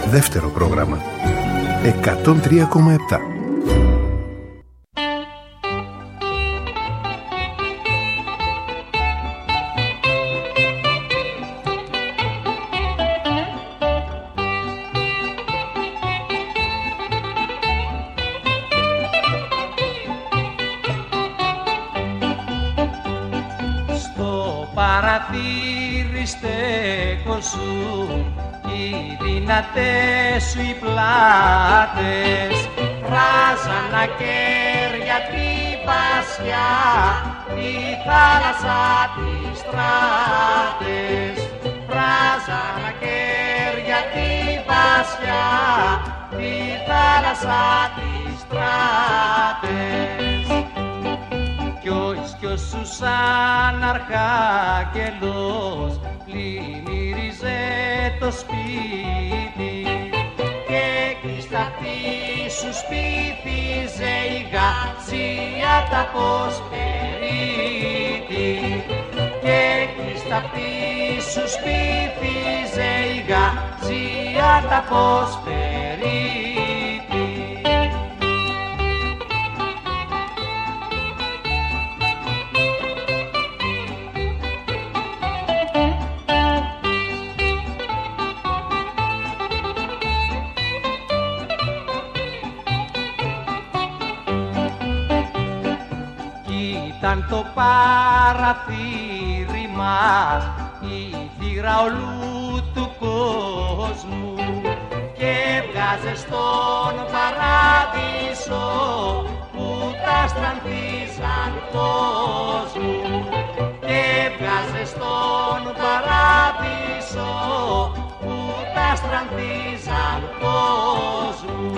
Δεύτερο πρόγραμμα. 103,7. Παραθύρι στέκωσουν οι δυνατές σου οι πλάτες, βράζαν ακέρια την πασιά, τη θάλασσα τις στράτες, βράζαν ακέρια την πασιά, τη θάλασσα τις στράτες. Κι ο Ισκιός σαν αρχάγγελος πλημμύριζε το σπίτι και εκεί στα σου σπίθιζε η γαζία τα ποσπερίτη και εκεί στα σου σπίθιζε η γαζία τα ποσπερίτη. Ήταν το παραθύρι μας η θύρα ολού του κόσμου και έβγαζε στον παράδεισο που τα στρανθίζαν κόσμου και έβγαζε στον παράδεισο που τα στρανθίζαν κόσμου.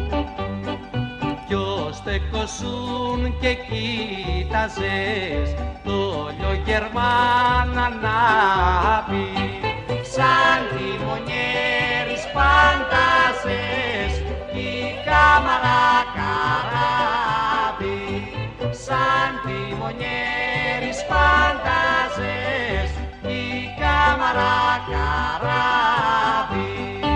Στεκόσουν και κοίταζες το λιογερμάν ανάβει σαν τιμονιέρης φαντάζες η κάμαρα καράβι σαν τιμονιέρης φαντάζες η κάμαρα καράβι.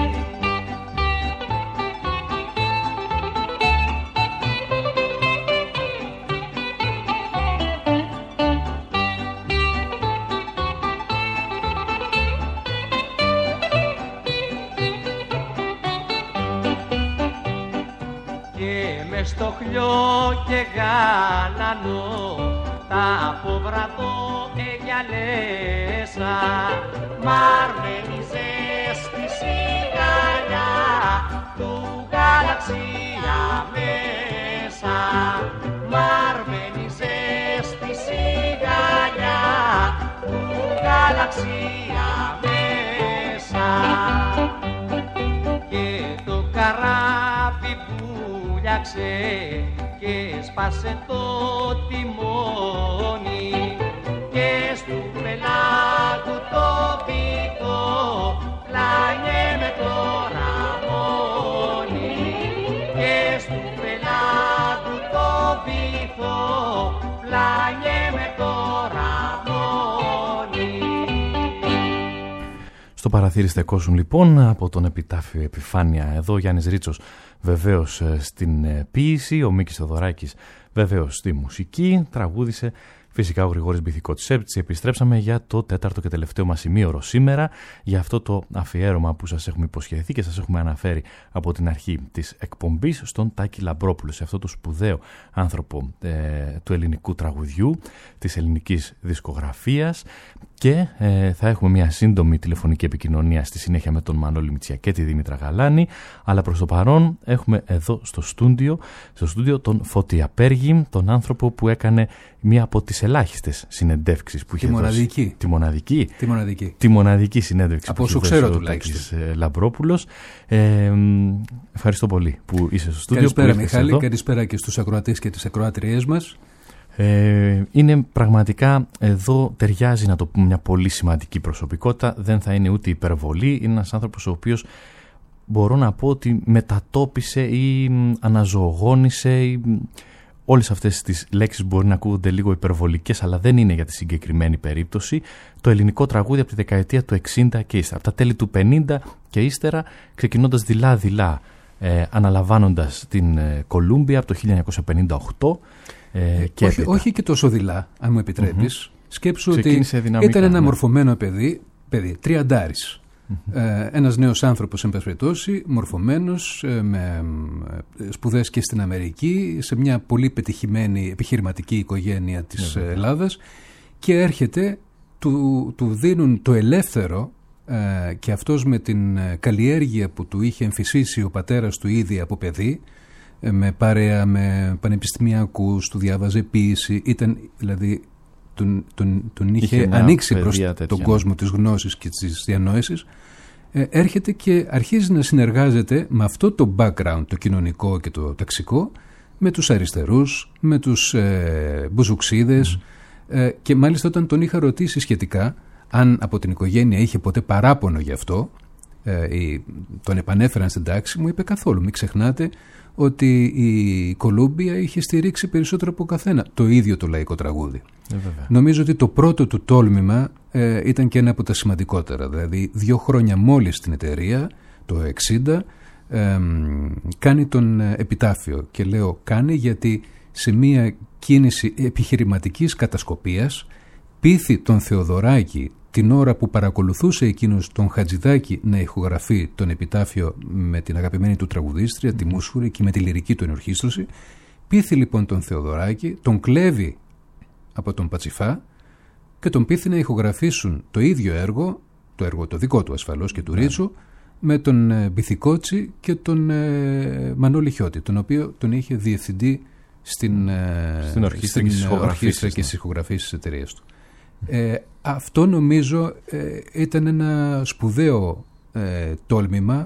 Στο χλιό και γάλανο τα αποβραδό εγιαλέσα μαρμενιζες στη σιγαλιά του γαλαξία μέσα μαρμενιζες στη σιγαλιά του γαλαξία μέσα και το καράβι και σπάσε το τιμόνι και στου πελάγου το βυθό πλάνιε με το ραμόνι και στου πελάγου το βυθό πλάνιε με το ραμόνι. Στο παραθύρι στεκόσουν λοιπόν από τον επιτάφιο Επιφάνεια. Εδώ Γιάννης Ρίτσος βεβαίως στην ποίηση, ο Μίκης Θεοδωράκης βεβαίως στη μουσική, τραγούδισε φυσικά ο Γρηγόρης Μπιθικώτης. Έτσι επιστρέψαμε για το τέταρτο και τελευταίο μας ημίωρο σήμερα, για αυτό το αφιέρωμα που σας έχουμε υποσχεθεί και σας έχουμε αναφέρει από την αρχή της εκπομπής στον Τάκη Λαμπρόπουλο, σε αυτό το σπουδαίο άνθρωπο του ελληνικού τραγουδιού, της ελληνικής δισκογραφίας. Και θα έχουμε μια σύντομη τηλεφωνική επικοινωνία στη συνέχεια με τον Μανώλη Μητσιά και τη Δήμητρα Γαλάνη. Αλλά προς το παρόν έχουμε εδώ στο στούντιο τον Φώτη Απέργη, τον άνθρωπο που έκανε μία από τις ελάχιστες συνεντεύξεις που είχε δώσει. Τη μοναδική συνέντευξη από όσο ξέρω τουλάχιστον. Λαμπρόπουλος. Ευχαριστώ πολύ που είσαι στο στούντιο. Καλησπέρα Μιχάλη, καλησπέρα και στους ακροατές και τις ακροάτριές μας. Είναι πραγματικά, εδώ ταιριάζει να το πούμε, μια πολύ σημαντική προσωπικότητα. Δεν θα είναι ούτε υπερβολή. Είναι ένας άνθρωπος ο οποίος μπορώ να πω ότι μετατόπισε ή αναζωογόνησε όλες αυτές τις λέξεις μπορεί να ακούγονται λίγο υπερβολικές, αλλά δεν είναι για τη συγκεκριμένη περίπτωση. Το ελληνικό τραγούδι από τη δεκαετία του 60 και ύστερα, από τα τέλη του 50 και ύστερα, ξεκινώντας δειλά-δειλά, αναλαμβάνοντας την Κολούμπια από το 1958. Όχι και τόσο δειλά, αν μου επιτρέπεις. Σκέψου ότι ήταν ένα μορφωμένο παιδί, τριαντάρης. Ένας νέος άνθρωπος, εν πάση περιπτώσει, μορφωμένος, με σπουδές και στην Αμερική, σε μια πολύ πετυχημένη επιχειρηματική οικογένεια της Ελλάδας, και έρχεται, του δίνουν το ελεύθερο, και αυτός με την καλλιέργεια που του είχε εμφυσίσει ο πατέρας του ήδη από παιδί, με παρέα με πανεπιστημιακούς, του διάβαζε ποίηση, ήταν δηλαδή τον είχε ανοίξει προς τον κόσμο της γνώσης και της διανόησης. Έρχεται και αρχίζει να συνεργάζεται με αυτό το background, το κοινωνικό και το ταξικό, με τους αριστερούς, με τους μπουζουξίδες, και μάλιστα όταν τον είχα ρωτήσει σχετικά αν από την οικογένεια είχε ποτέ παράπονο γι' αυτό, τον επανέφεραν στην τάξη, μου είπε καθόλου. Μην ξεχνάτε ότι η Κολούμπια είχε στηρίξει περισσότερο από καθένα το ίδιο το λαϊκό τραγούδι. Νομίζω ότι το πρώτο του τόλμημα ήταν και ένα από τα σημαντικότερα. Δηλαδή 2 χρόνια μόλις στην εταιρεία, το 60, κάνει τον επιτάφιο. Και λέω κάνει γιατί σε μια κίνηση επιχειρηματικής κατασκοπίας πείθει τον Θεοδωράκη την ώρα που παρακολουθούσε εκείνος τον Χατζηδάκη να ηχογραφεί τον επιτάφιο με την αγαπημένη του τραγουδίστρια, τη Μούσχουρη, και με τη λυρική του ενορχήστρωση. Πείθει λοιπόν τον Θεοδωράκη, τον κλέβει από τον Πατσιφά και τον πείθει να ηχογραφήσουν το ίδιο έργο, το έργο το δικό του ασφαλώς και του Ρίτσου, με τον Μπιθικότσι και τον Μανώλη Χιώτη, τον οποίο τον είχε διευθυντή στην ορχήστρα και στις ηχογραφίες της εταιρείας του. Αυτό νομίζω ήταν ένα σπουδαίο τόλμημα.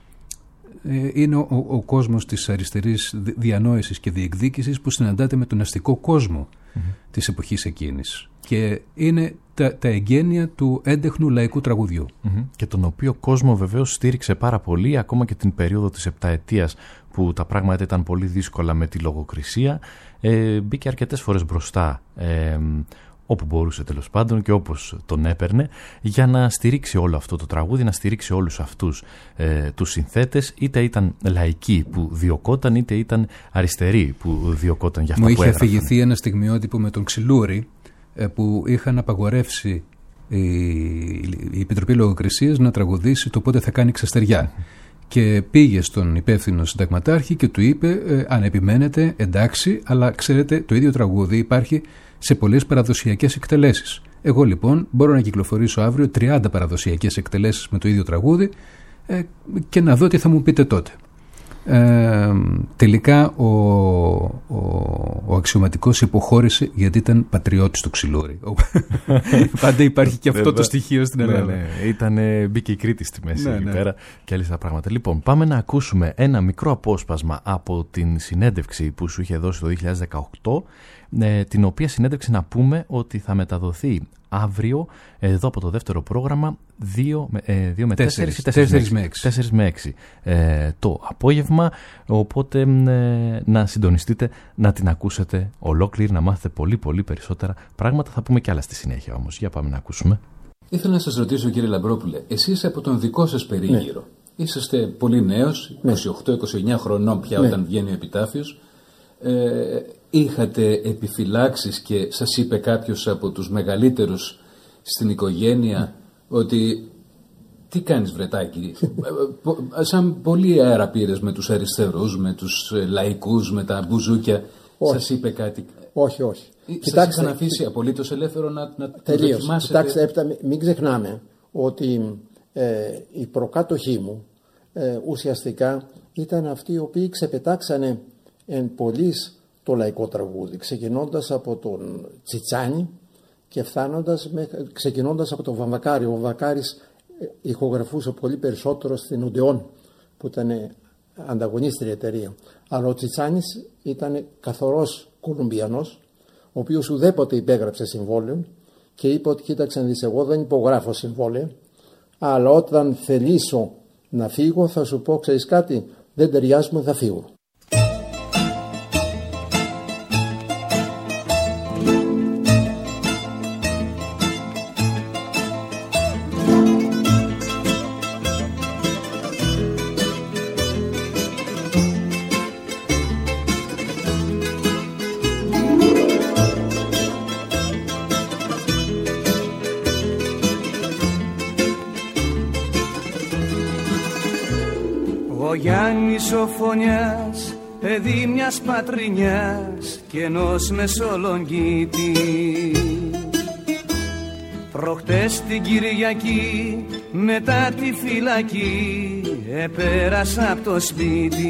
Είναι ο κόσμος της αριστερής διανόησης και διεκδίκησης που συναντάται με τον αστικό κόσμο της εποχής εκείνης, και είναι τα εγγένεια του έντεχνου λαϊκού τραγουδιού. Και τον οποίο κόσμο βεβαίως στήριξε πάρα πολύ, ακόμα και την περίοδο της 7ετίας που τα πράγματα ήταν πολύ δύσκολα με τη λογοκρισία. Μπήκε αρκετές φορές μπροστά, όπου μπορούσε τέλος πάντων και όπως τον έπαιρνε, για να στηρίξει όλο αυτό το τραγούδι, να στηρίξει όλους αυτούς τους συνθέτες, είτε ήταν λαϊκοί που διωκόταν, είτε ήταν αριστεροί που διωκόταν για αυτά που έγραφαν. Μου είχε αφηγηθεί ένα στιγμιότυπο με τον Ξυλούρη, που είχαν απαγορεύσει η Επιτροπή Λογοκρισίας να τραγουδήσει το «Πότε θα κάνει ξαστεριά». Και πήγε στον υπεύθυνο συνταγματάρχη και του είπε, αν επιμένετε εντάξει, αλλά ξέρετε το ίδιο τραγούδι υπάρχει σε πολλές παραδοσιακές εκτελέσεις. Εγώ λοιπόν μπορώ να κυκλοφορήσω αύριο 30 παραδοσιακές εκτελέσεις με το ίδιο τραγούδι και να δω τι θα μου πείτε τότε. Τελικά ο αξιωματικός υποχώρησε γιατί ήταν πατριώτης του Ξυλούρη. Πάντα υπάρχει και αυτό το στοιχείο στην Ελλάδα. Μπήκε η Κρήτη στη μέση εκεί πέρα και άλλες τα πράγματα. Λοιπόν, πάμε να ακούσουμε ένα μικρό απόσπασμα από την συνέντευξη που σου είχε δώσει το 2018, την οποία συνέντευξη να πούμε ότι θα μεταδοθεί αύριο εδώ από το δεύτερο πρόγραμμα 2 με 4 με 6 το απόγευμα, οπότε να συντονιστείτε να την ακούσετε ολόκληρη, να μάθετε πολύ πολύ περισσότερα πράγματα. Θα πούμε και άλλα στη συνέχεια όμως. Για πάμε να ακούσουμε. Ήθελα να σας ρωτήσω, κύριε Λαμπρόπουλε, εσείς από τον δικό σας περίγυρο, είσαστε πολύ νέος, 28-29 χρονών πια όταν βγαίνει ο επιτάφιος, είχατε επιφυλάξεις και σας είπε κάποιος από τους μεγαλύτερους στην οικογένεια ότι τι κάνεις βρετάκι, σαν πολλοί αέρα πήρες με τους αριστερούς, με τους λαϊκούς, με τα μπουζούκια, σας είπε κάτι? Όχι. Σας είχαν αφήσει απολύτως ελεύθερο να δοκιμάσετε? Κοιτάξτε, μην ξεχνάμε ότι οι προκάτοχοί μου ουσιαστικά ήταν αυτοί οι οποίοι ξεπετάξανε εν πολλής το λαϊκό τραγούδι, ξεκινώντας από τον Τσιτσάνι και ξεκινώντας από τον Βαμβακάρη. Ο Βαμβακάρης ηχογραφούσε πολύ περισσότερο στην Οντεόν, που ήταν ανταγωνίστρια εταιρεία. Αλλά ο Τσιτσάνης ήταν καθαρός Κολουμπιανός, ο οποίος ουδέποτε υπέγραψε συμβόλαιο και είπε ότι κοίταξε να δεις, εγώ δεν υπογράφω συμβόλαιο, αλλά όταν θελήσω να φύγω θα σου πω, ξέρεις κάτι, δεν ταιριάζουμε, θα φύγω. Ο Γιάννης ο Φωνιάς, παιδί μιας πατρινιάς κι ενός Μεσολογγίτη, προχτές την Κυριακή μετά τη φυλακή επέρασα απ' το σπίτι.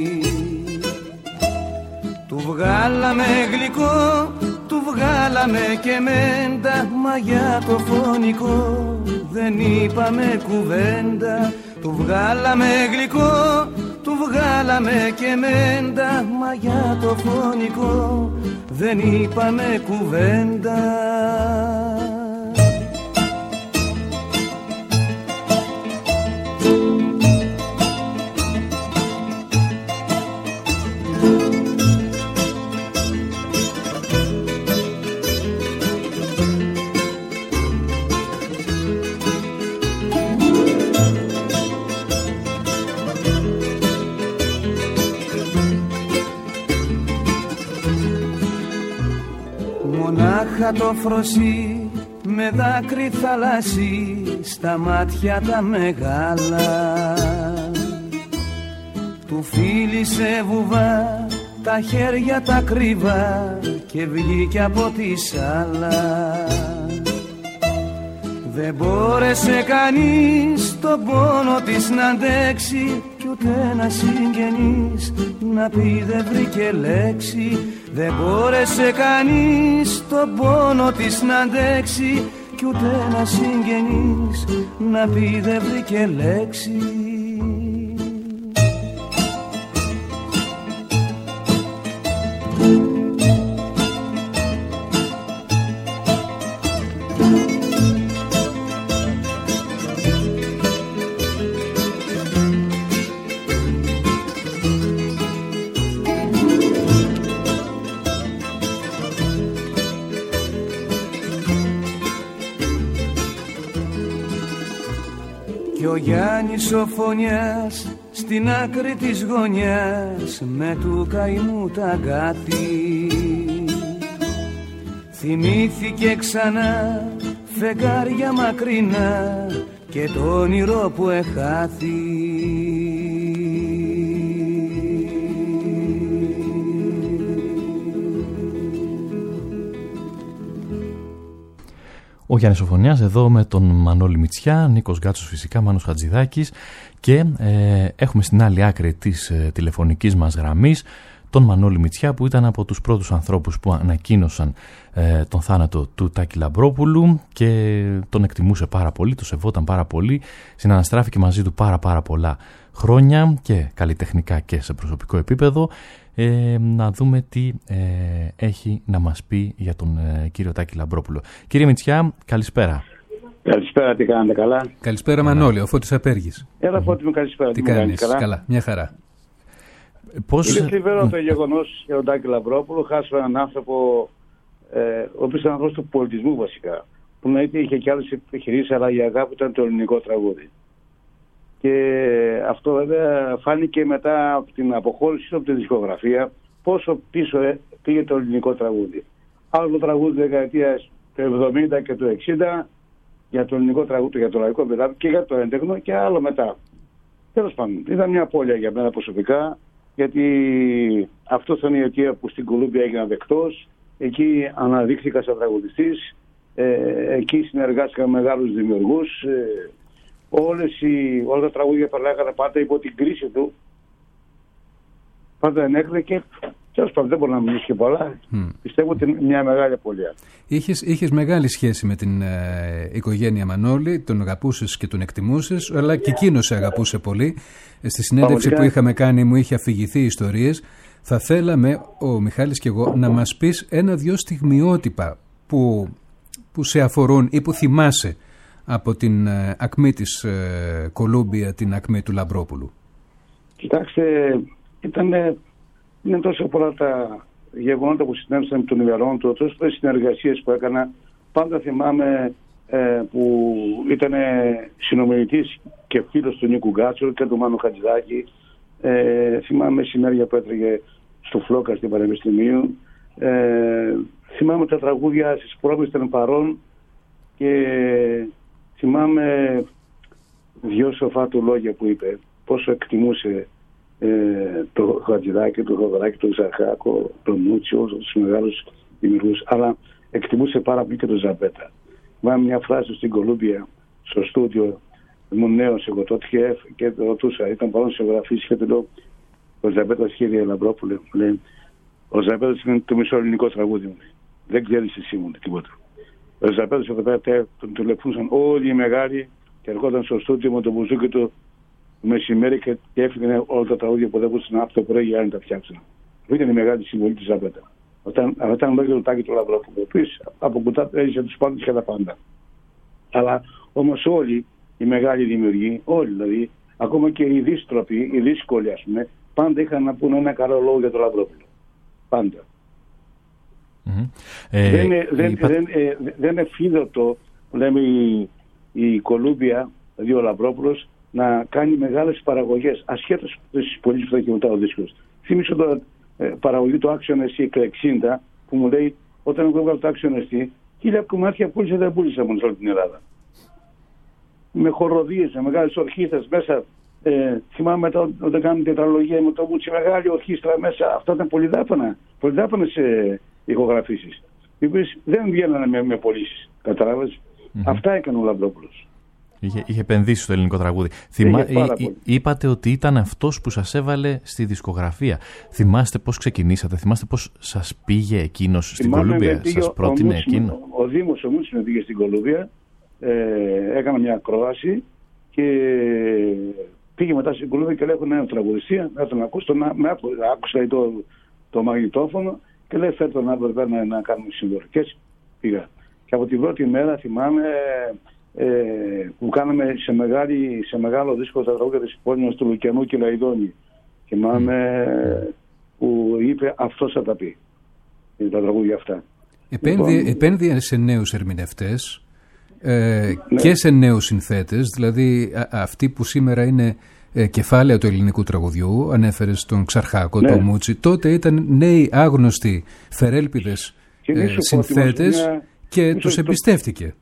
Του βγάλαμε γλυκό, του βγάλαμε και μέντα, μα για το φωνικό δεν είπαμε κουβέντα. Του βγάλαμε γλυκό, του βγάλαμε και μέντα, μα για το φωνικό δεν είπαμε κουβέντα. Μονάχα το φροσί με δάκρυ θαλάσσι στα μάτια τα μεγάλα, του φίλησε βουβά τα χέρια τα κρύβα και βγήκε από τη σάλα. Δεν μπόρεσε κανείς τον πόνο της να αντέξει κι ούτε ένας συγγενής να πει δεν βρήκε λέξη. Δεν μπόρεσε κανείς τον πόνο της να αντέξει κι ούτε ένας συγγενής να πει δεν βρήκε λέξη. Ο Γιάννης ο Φωνιάς στην άκρη της γωνιάς με του καημού τα αγκάθη θυμήθηκε ξανά φεγγάρια μακρινά και το όνειρο που εχάθη. Ο Γιάννης ο Φωνιάς εδώ με τον Μανώλη Μητσιά, Νίκος Γκάτσος φυσικά, Μάνος Χατζηδάκης και έχουμε στην άλλη άκρη της τηλεφωνικής μας γραμμής τον Μανώλη Μητσιά που ήταν από τους πρώτους ανθρώπους που ανακοίνωσαν τον θάνατο του Τάκη Λαμπρόπουλου και τον εκτιμούσε πάρα πολύ, το σεβόταν πάρα πολύ, συναναστράφηκε μαζί του πάρα πολλά χρόνια και καλλιτεχνικά και σε προσωπικό επίπεδο. Να δούμε τι έχει να μας πει για τον κύριο Τάκη Λαμπρόπουλο. Κύριε Μητσιά, καλησπέρα. Καλησπέρα, τι κάνετε, καλά? Καλησπέρα Μανώλη, ο Φώτης Απέργης. Έλα Φώτη μου, καλησπέρα. Τι κάνεις, καλά, μια χαρά. Είναι θλιβερό το γεγονός για τον Τάκη Λαμπρόπουλο. Χάσαμε έναν άνθρωπο, ο οποίος ήταν άνθρωπος του πολιτισμού βασικά. Που να είχε και άλλες επιχειρήσεις, αλλά η αγάπη ήταν το ελληνικό τραγούδι. Και αυτό βέβαια φάνηκε μετά από την αποχώρηση από τη δισκογραφία πόσο πίσω πήγε το ελληνικό τραγούδι. Άλλο το τραγούδι δεκαετίας του 70 και του 60 για το ελληνικό τραγούδι, για το λαϊκό πεδάκι και για το έντεχνο και άλλο μετά. Τέλος πάντων, ήταν μια απώλεια για μένα προσωπικά, γιατί αυτό ήταν η αιτία που στην Κολούμπια έγινα δεκτός. Εκεί αναδείχθηκα σαν τραγουδιστής, εκεί συνεργάστηκα με μεγάλους δημιουργούς. Όλα τα τραγούδια περνάγανε πάντα υπό την κρίση του. Πάντα ενέκρινε και τέλος πάντων δεν μπορώ να μιλήσω και πολλά. Πιστεύω ότι είναι μια μεγάλη απώλεια. Είχες μεγάλη σχέση με την οικογένεια Μανώλη, τον αγαπούσες και τον εκτιμούσες, αλλά και εκείνος σε αγαπούσε πολύ. Στη συνέντευξη που είχαμε κάνει μου είχε αφηγηθεί ιστορίες. Θα θέλαμε ο Μιχάλης και εγώ να μας πεις ένα-δυο στιγμιότυπα που σε αφορούν ή που θυμάσαι από την ακμή της Κολούμπια, την ακμή του Λαμπρόπουλου. Κοιτάξτε, είναι τόσο πολλά τα γεγονότα που συνέβησαν με τον Ιβερόν του, τόσο πολλές συνεργασίες που έκανα. Πάντα θυμάμαι που ήταν συνομιλητής και φίλος του Νίκου Γκάτσου και του Μάνου Χατζηδάκη. Θυμάμαι συνέργεια που έτρεγε στο Φλόκα στην Πανεπιστημίου. Θυμάμαι τα τραγούδια στις πρόβες ήταν παρόν και θυμάμαι δυο σοφά του λόγια που είπε. πόσο εκτιμούσε το Χατζηδάκη, το Θοδωράκη, τον Ζαχάκο, τον Μούτσι, όλους τους μεγάλους δημιουργούς, αλλά εκτιμούσε πάρα πολύ και τον Ζαμπέτα. Μάθαμε μια φράση στην Κολούμπια, στο στούντιο, ήμουν νέος εγώ τότε και ρωτούσα, ήταν παρόν σε γραφής και του λέω, ο Ζαμπέτας, κύριε Λαμπρόπουλε, λέει, ο Ζαμπέτας είναι το μισό ελληνικό τραγούδι μου. Δεν ξέρεις εσύ μου τίποτα. Ο Ζαμπέτας εδώ πέρα τον τηλεφωνούσαν όλοι οι μεγάλοι και ερχόταν στο στούντιο με το μπουζούκι του μεσημέρι και έφυγαν όλα τα τραγούδια που δεν μπορούσαν από το πρωί για να τα φτιάξουν. Αυτό ήταν η μεγάλη συμβολή του Ζαμπέτα. Όταν λόγια του Τάκη του Λαμπρόπουλου, ο οποίος από κουτά έζησε τους πάντες και τα πάντα. Αλλά όμως όλοι οι μεγάλοι δημιουργοί, όλοι δηλαδή, ακόμα και οι δύστροποι, οι δύσκολοι ας πούμε, πάντα είχαν να πούνε ένα καλό λόγο για τον Λαμπρόπουλο. Πάντα. Δεν είναι φίδωτο, λέμε η Κολούμπια, δηλαδή ο Λαμπρόπουλος, να κάνει μεγάλες παραγωγές, ασχέτως στις πωλήσεις που θα έχει μετά ο δίσκος. Θύμισε τώρα παραγωγή του Action ST 60, που μου λέει, όταν εγώ έβγαλα το Action ST, 1000 κομμάτια πούλησα, δεν πούλησα μόνο σε όλη την Ελλάδα. Με χοροδίες, με μεγάλες ορχήστρες μέσα. Θυμάμαι μετά όταν κάνουν τετραλογία με το Μούτσι, μεγάλη ορχήστρα μέσα. Αυτά ήταν πολυδάπανες ηχογραφήσεις, οι οποίες δεν βγαίνανε με πωλήσεις. Καταλάβες. Αυτά έκανε ο Λαμπρόπουλος. Είχε επενδύσει στο ελληνικό τραγούδι. Είπατε ότι ήταν αυτός που σας έβαλε στη δισκογραφία. Θυμάστε πώς ξεκινήσατε, θυμάστε πώς σας πήγε εκείνος στην Κολούμπια, σας πρότεινε εκείνο? Ο Δήμος ο Μούτσης με πήγε στην Κολούμπια, έκανα μια ακρόαση και πήγε μετά στην Κολούμπια και λέει: έχω έναν τραγουδιστή, να τον ακούσω, άκουσα το μαγνητόφωνο και λέει: φέρ τον αύριο να κάνουμε σύμβολο. Και έτσι πήγα. Και από την πρώτη μέρα θυμάμαι που κάναμε σε μεγάλο δίσκο τα τραγούδια της πόλης του Λουκιανού και Λαϊδόνη. Θυμάμαι που είπε αυτός θα τα πει. Τα τραγούδια αυτά. Επένδυε σε νέους ερμηνευτές και σε νέους συνθέτες, δηλαδή αυτοί που σήμερα είναι κεφάλαια του ελληνικού τραγουδιού, ανέφερες τον Ξαρχάκο, τον Μούτσι, τότε ήταν νέοι άγνωστοι φερέλπιδες συνθέτες και τους εμπιστεύτηκε.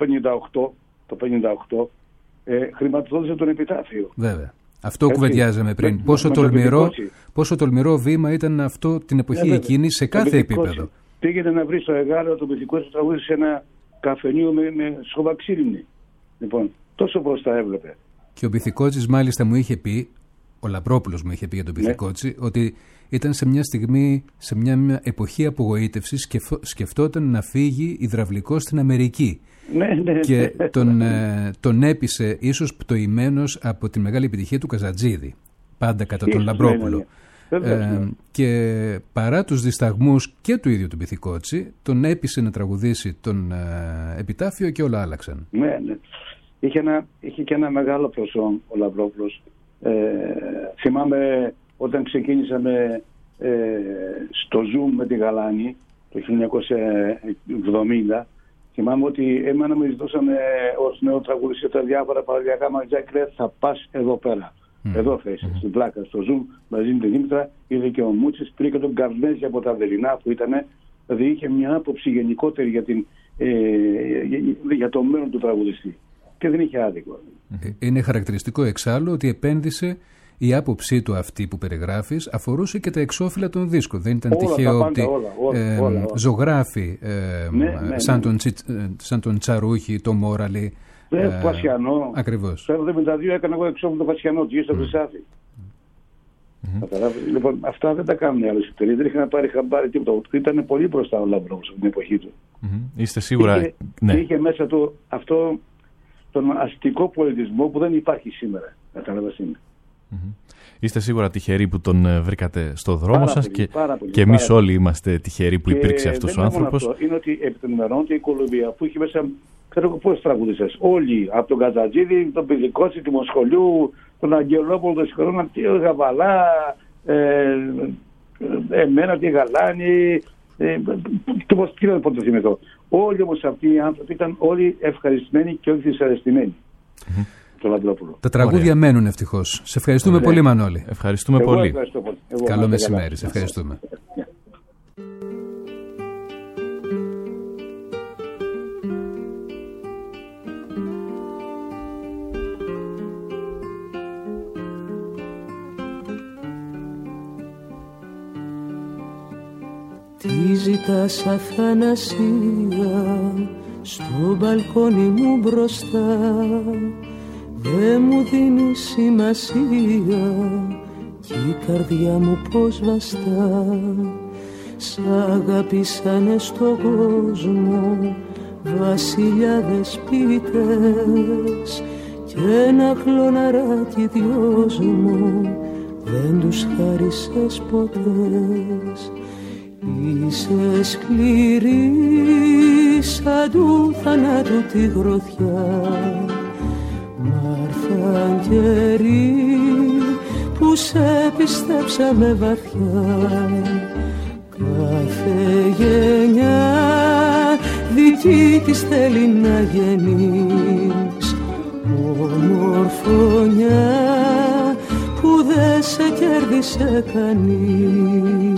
Το 58 χρηματοδότησε τον Επιτάφιο. Βέβαια. Αυτό κουβεντιάζαμε πριν. Πόσο τολμηρό βήμα ήταν αυτό την εποχή εκείνη σε κάθε επίπεδο. Πήγαινε να βρει στο Εγάλεο το Πυθικότσι τραγούδι σε ένα καφενείο με σχοβαξίλινη. Λοιπόν, τόσο μπροστά έβλεπε. Και ο Πυθικότσης μάλιστα μου είχε πει, ο Λαμπρόπουλος μου είχε πει για τον Πυθικότσι, ότι ήταν σε μια στιγμή, σε μια εποχή απογοήτευσης, σκεφτόταν να φύγει υδραυλικός στην Αμερική. Και τον έπεισε ίσως πτωημένος από τη μεγάλη επιτυχία του Καζατζίδη, πάντα κατά τον Λαμπρόπουλο. Και παρά τους δισταγμούς και του ίδιου του Πυθικότσι, τον έπεισε να τραγουδήσει τον Επιτάφιο και όλα άλλαξαν. Ναι. Είχε και ένα μεγάλο προσόν ο Λαμπρόπουλος. Θυμάμαι όταν ξεκίνησαμε στο Zoom με τη Γαλάνη το 1970, θυμάμαι ότι εμένα με ζητούσαν ως νέο τραγουδιστή τα διάφορα παραδιακά μαγαζιά και λέει: θα πας εδώ πέρα. Εδώ θα είσαι, στην πλάκα, στο Zoom, μαζί με την Δήμητρα, είδε και ο Μούτσης, πήρε και τον Καρνέζη από τα Βερινά που ήταν, δηλαδή είχε μια άποψη γενικότερη για το μέλλον του τραγουδιστή. Και δεν είχε άδικο. Είναι χαρακτηριστικό εξάλλου ότι επένδυσε, η άποψή του αυτή που περιγράφεις αφορούσε και τα εξώφυλλα των δίσκων. Δεν ήταν τυχαίο ότι ζωγράφοι σαν τον Τσαρούχη, τον Μόραλη. Πασιανό. Ακριβώς. Το 1972 έκανα εγώ εξώφυλλο τον Πασιανό, γύρω στο Χρυσάφι. Λοιπόν, αυτά δεν τα κάνουν οι άλλες εταιρείες. Δεν είχαν πάρει τίποτα. Ήταν πολύ μπροστά ο Λαμπρόπουλος από την εποχή του. Είστε σίγουρα. Είχε μέσα του αυτό τον αστικό πολιτισμό που δεν υπάρχει σήμερα. Κατάλαβες είναι. Είστε σίγουρα τυχεροί που τον βρήκατε στο δρόμο σας και εμείς όλοι είμαστε τυχεροί που υπήρξε αυτός ο άνθρωπος. Αυτό. Είναι ότι επί των ημερών και η Κολουμπία που είχε μέσα, ξέρω εγώ πόσες τραγουδιστές. Όλοι, από τον Κατζατζίδη, τον Πυθικότσι, του Μοσχολιού, τον Αγγελόπουλο, τον Σικορόνα, τον Γαβαλά, εμένα, τη Γαλάνη, τι να πω το θυμηθώ. Όλοι όμως αυτοί οι άνθρωποι ήταν όλοι ευχαριστημένοι και όχι δυσαρεστημένοι. Τα τραγούδια μένουν ευτυχώς. Σε ευχαριστούμε πολύ, Μανώλη. Ευχαριστούμε πολύ. Καλό μεσημέρι. Σε ευχαριστούμε. ζητάς αθανασία στο μπαλκόνι μου μπροστά, δε μου δίνει σημασία κι η καρδιά μου πως βαστά. Σ' αγαπήσανε στον κόσμο βασιλιάδες ποιητές κι ένα κλωναράκι δυόσμο δεν τους χάρισες ποτέ. Είσαι σκληρή σαν του θανάτου τη γροθιά, μ' καιροί που σε πιστέψαμε βαθιά. Κάθε γενιά δική της θέλει να γεννείς ομορφωνιά που δεν σε κέρδισε κανείς.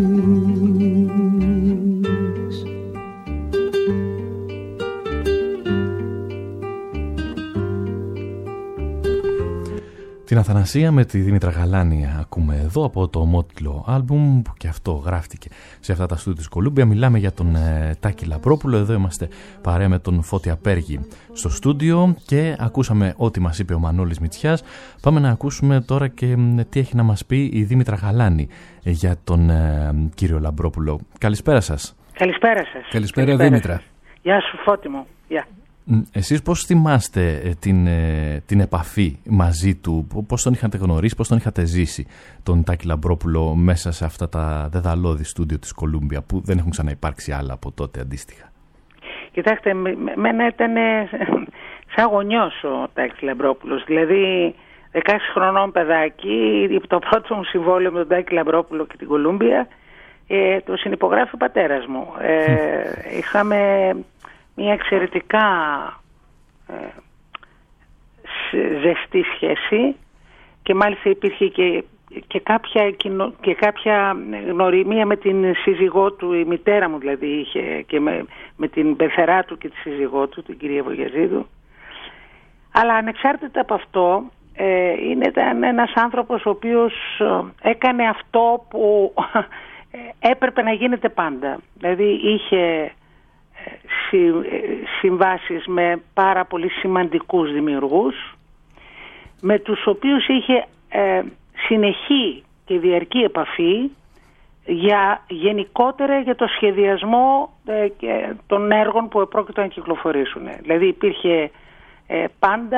Την Αθανασία με τη Δήμητρα Γαλάνη ακούμε εδώ από το ομότιτλο άλμπουμ που και αυτό γράφτηκε σε αυτά τα στούντιο της Κολούμπια. Μιλάμε για τον Τάκη Λαμπρόπουλο. Εδώ είμαστε παρέα με τον Φώτη Απέργη στο στούντιο και ακούσαμε ό,τι μας είπε ο Μανώλης Μητσιάς. Πάμε να ακούσουμε τώρα και τι έχει να μας πει η Δήμητρα Γαλάνη για τον κύριο Λαμπρόπουλο. Καλησπέρα σας. Καλησπέρα σας. Καλησπέρα Δήμητρα. Γεια σου Φώτη μου. Γεια. Εσείς πώς θυμάστε την επαφή μαζί του, πώς τον είχατε γνωρίσει, πώς τον είχατε ζήσει τον Τάκη Λαμπρόπουλο μέσα σε αυτά τα δεδαλώδη στούντιο της Κολούμπια που δεν έχουν ξαναυπάρξει άλλα από τότε αντίστοιχα? Κοιτάξτε, μένα ήταν σαν γονιός ο Τάκης Λαμπρόπουλος, δηλαδή 16 χρονών παιδάκι, το πρώτο μου συμβόλαιο με τον Τάκη Λαμπρόπουλο και την Κολούμπια το συνυπογράφει ο πατέρας μου. Είχαμε μια εξαιρετικά ζεστή σχέση και μάλιστα υπήρχε και κάποια γνωριμία με την σύζυγό του, η μητέρα μου δηλαδή είχε και με την πεθερά του και τη σύζυγό του, την κυρία Βογιαζίδου. Αλλά ανεξάρτητα από αυτό ήταν ένας άνθρωπος ο οποίος έκανε αυτό που έπρεπε να γίνεται πάντα. Δηλαδή είχε συμβάσεις με πάρα πολύ σημαντικούς δημιουργούς με τους οποίους είχε συνεχή και διαρκή επαφή γενικότερα για το σχεδιασμό των έργων που επρόκειτο να κυκλοφορήσουν. Δηλαδή υπήρχε πάντα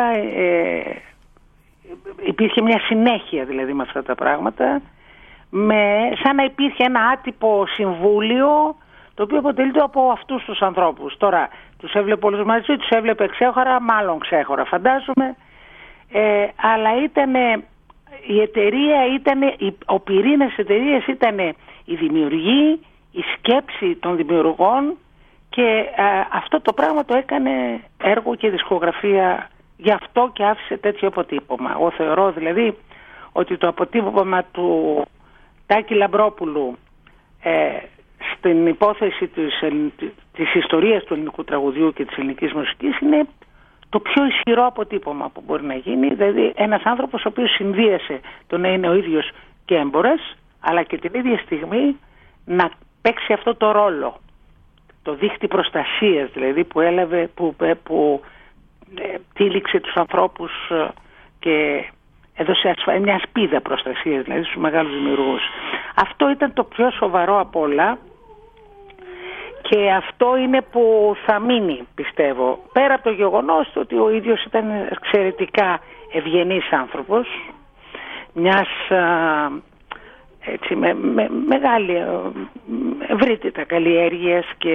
υπήρχε μια συνέχεια δηλαδή με αυτά τα πράγματα, σαν να υπήρχε ένα άτυπο συμβούλιο το οποίο αποτελείται από αυτούς τους ανθρώπους. Τώρα τους έβλεπε όλους μαζί, τους έβλεπε ξέχωρα, μάλλον ξέχωρα φαντάζομαι, αλλά η εταιρεία ο πυρήνας της εταιρείας ήταν η δημιουργή, η σκέψη των δημιουργών και αυτό το πράγμα το έκανε έργο και δισκογραφία, γι' αυτό και άφησε τέτοιο αποτύπωμα. Εγώ θεωρώ δηλαδή ότι το αποτύπωμα του Τάκη Λαμπρόπουλου στην υπόθεση της ιστορίας του ελληνικού τραγουδιού και της ελληνικής μουσικής είναι το πιο ισχυρό αποτύπωμα που μπορεί να γίνει. Δηλαδή ένας άνθρωπος ο οποίος συνδύασε το να είναι ο ίδιος και έμπορας, αλλά και την ίδια στιγμή να παίξει αυτό το ρόλο, το δίχτυ προστασίας δηλαδή που έλαβε, που τύλιξε τους ανθρώπους και έδωσε μια σπίδα προστασίας δηλαδή στους μεγάλους δημιουργούς. Αυτό ήταν το πιο σοβαρό απ' όλα και αυτό είναι που θα μείνει, πιστεύω, πέρα από το γεγονός ότι ο ίδιος ήταν εξαιρετικά ευγενής άνθρωπος, μιας έτσι, με μεγάλη ευρύτητα καλλιέργειας και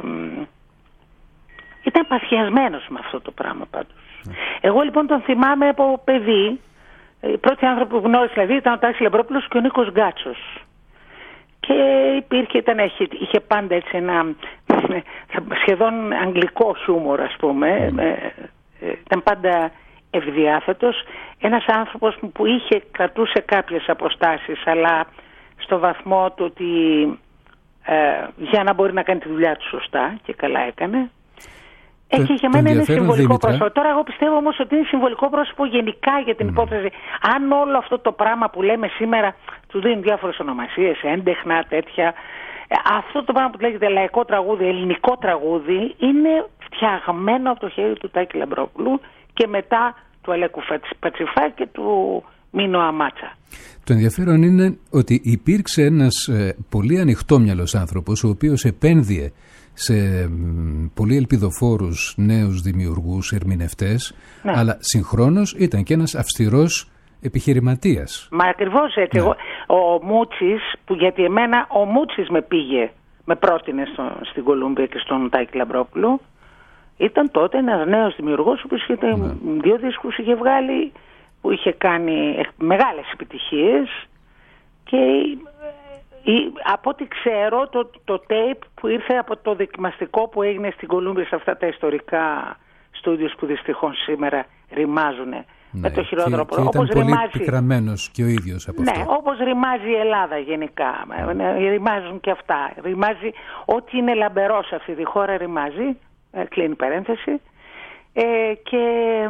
ήταν παθιασμένος με αυτό το πράγμα πάντως. Εγώ λοιπόν τον θυμάμαι από παιδί. Οι πρώτοι άνθρωποι που γνώρισα δηλαδή ήταν ο Τάκης Λαμπρόπουλος και ο Νίκος Γκάτσος. Και είχε πάντα έτσι ένα σχεδόν αγγλικό χιούμορ, ας πούμε. Ήταν πάντα ευδιάθετος. Ένας άνθρωπος που κρατούσε κάποιες αποστάσεις, αλλά στο βαθμό του ότι για να μπορεί να κάνει τη δουλειά του σωστά και καλά έκανε. Έχει για μένα είναι συμβολικό πρόσωπο. Τώρα εγώ πιστεύω όμως ότι είναι συμβολικό πρόσωπο γενικά για την υπόθεση. Αν όλο αυτό το πράγμα που λέμε σήμερα του δίνουν διάφορες ονομασίες, έντεχνα, τέτοια, Αυτό το πράγμα που λέγεται λαϊκό τραγούδι, ελληνικό τραγούδι, είναι φτιαγμένο από το χέρι του Τάκη Λαμπρόπουλου και μετά του Αλέκου Πατσιφά και του Μίνο Αμάτσα. Το ενδιαφέρον είναι ότι υπήρξε ένας πολύ ανοιχτόμυαλος άνθρωπος, ο οποίος επένδυε σε πολύ ελπιδοφόρους νέους δημιουργούς, ερμηνευτές, ναι. Αλλά συγχρόνως ήταν και ένας αυστηρός επιχειρηματίας. Μα ακριβώς έτσι. Ναι. Ο Μούτσης, που γιατί εμένα ο Μούτσης με πρότεινε στην Κολούμπια και στον Τάκη Λαμπρόπουλο, ήταν τότε ένας νέος δημιουργός που είχε 2 δίσκους είχε βγάλει, που είχε κάνει μεγάλες επιτυχίες και από ό,τι ξέρω το tape που ήρθε από το δοκιμαστικό που έγινε στην Κολούμπια σε αυτά τα ιστορικά στούντιος που δυστυχώς σήμερα ρημάζουν με το χειρότερο πρόβλημα. Ήταν πολύ πικραμένος και ο ίδιος από αυτό. Ναι, όπως ρημάζει η Ελλάδα γενικά. Ρημάζουν και αυτά. Ρημάζει ό,τι είναι λαμπερό σε αυτή τη χώρα, ρημάζει. Κλείνει παρένθεση. Και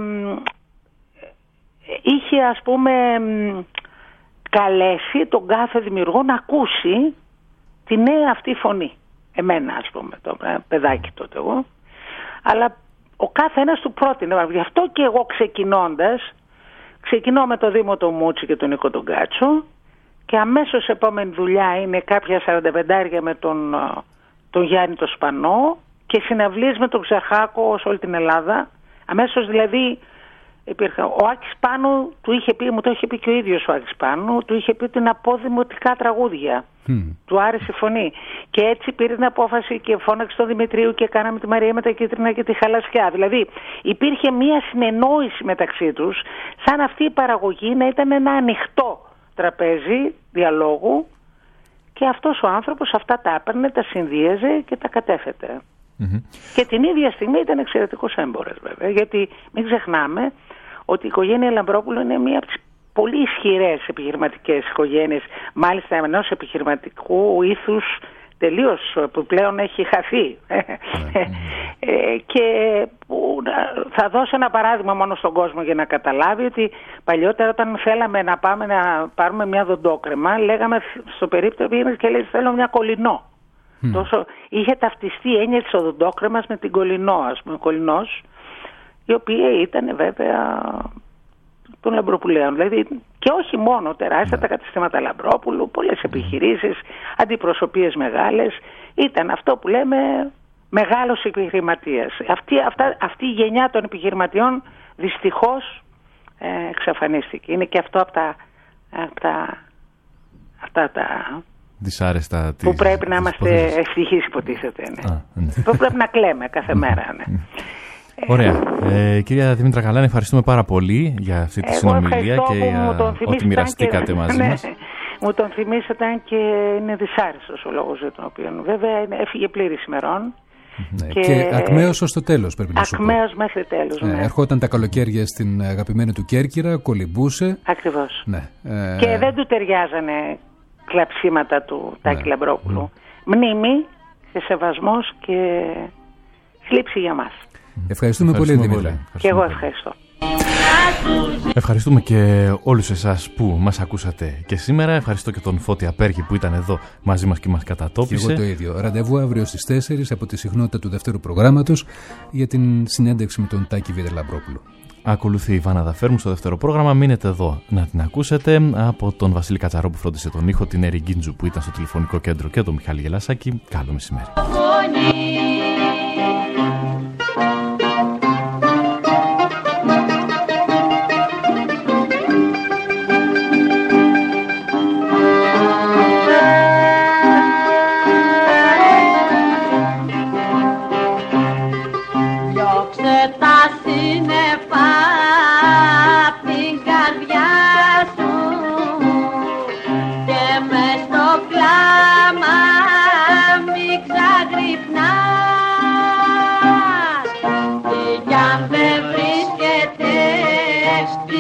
είχε, ας πούμε, καλέσει τον κάθε δημιουργό να ακούσει τη νέα αυτή φωνή. Εμένα, ας πούμε, το παιδάκι τότε εγώ. Αλλά ο κάθε ένας του πρότεινε. Γι' αυτό και εγώ ξεκινώ με το Δήμο τον Μούτσι και τον Νίκο τον Κάτσο, και αμέσως επόμενη δουλειά είναι κάποια 45 με τον Γιάννη το Σπανό και συναυλίες με τον Ξαχάκο σε όλη την Ελλάδα. Αμέσως δηλαδή υπήρχε. Ο Άκης Πάνου του είχε πει, μου το είχε πει και ο ίδιος ο Άκης Πάνου, του είχε πει ότι είναι αποδημοτικά τραγούδια. Του άρεσε η φωνή. Και έτσι πήρε την απόφαση και φώναξε τον Δημητρίου και κάναμε τη Μαρία με τα Κίτρινα και τη Χαλασιά. Δηλαδή υπήρχε μία συνεννόηση μεταξύ τους, σαν αυτή η παραγωγή να ήταν ένα ανοιχτό τραπέζι διαλόγου, και αυτός ο άνθρωπος αυτά τα έπαιρνε, τα συνδύαζε και τα κατέθετε. Και την ίδια στιγμή ήταν εξαιρετικός έμπορος βέβαια, γιατί μην ξεχνάμε ότι η οικογένεια Λαμπρόπουλου είναι μία από τις πολύ ισχυρές επιχειρηματικές οικογένειες, μάλιστα ενός επιχειρηματικού ήθους τελείως που πλέον έχει χαθεί. Και θα δώσω ένα παράδειγμα μόνο στον κόσμο για να καταλάβει ότι παλιότερα όταν θέλαμε να πάμε να πάρουμε μια δοντόκρεμα, λέγαμε στο περίπτωμα και λέει θέλω μια κολυνό. Τόσο είχε ταυτιστεί η έννοια της οδοντόκρεμας με την κολυνό, ας πούμε, κολυνός, η οποία ήταν βέβαια των Λαμπροπουλαίων. Δηλαδή, και όχι μόνο τεράστια τα καταστήματα Λαμπρόπουλου, πολλές επιχειρήσεις, αντιπροσωπείες μεγάλες. Ήταν αυτό που λέμε μεγάλος επιχειρηματίας. Αυτή η γενιά των επιχειρηματιών δυστυχώς εξαφανίστηκε. Είναι και αυτό από αυτά τα δυσάρεστα που πρέπει να είμαστε ευτυχείς, υποτίθεται. Ναι. Που πρέπει να κλαίμε κάθε μέρα. Ναι. Ωραία. Κυρία Δήμητρα Γαλάνη, ευχαριστούμε πάρα πολύ για αυτή τη συνομιλία και για ό,τι μοιραστήκατε μαζί μας. Μου τον θυμήσατε και είναι δυσάρεστος ο λόγος για τον οποίο βέβαια έφυγε πλήρης ημερών. Ναι, και ακμαίως ως το τέλος πρέπει να σου πω. Ακμαίως μέχρι τέλος. Ναι. Ερχόταν τα καλοκαίρια στην αγαπημένη του Κέρκυρα, κολυμπούσε. Ακριβώς. Ναι. Και δεν του ταιριάζανε κλαψίματα του Τάκη Λαμπρόπουλου. Μνήμη και σεβασμός και θλίψη για μας. Ευχαριστούμε πολύ, Δήμητρα. Και εγώ ευχαριστώ. Ευχαριστούμε και όλους εσάς που μας ακούσατε και σήμερα. Ευχαριστώ και τον Φώτη Απέργη που ήταν εδώ μαζί μας και μας κατατόπισε. Και εγώ το ίδιο. Ραντεβού αύριο στις 4 από τη συχνότητα του δεύτερου προγράμματος για την συνέντευξη με τον Τάκη Λαμπρόπουλο. Ακολουθεί η Βάνα Δαφέρμου στο δεύτερο πρόγραμμα. Μείνετε εδώ να την ακούσετε. Από τον Βασίλη Κατσαρό που φρόντισε τον ήχο, την Έρη Γκίντζου που ήταν στο τηλεφωνικό κέντρο και τον Μιχάλη Γελασάκη. Καλό μεσημέρι.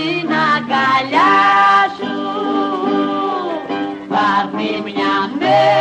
Μια μέρα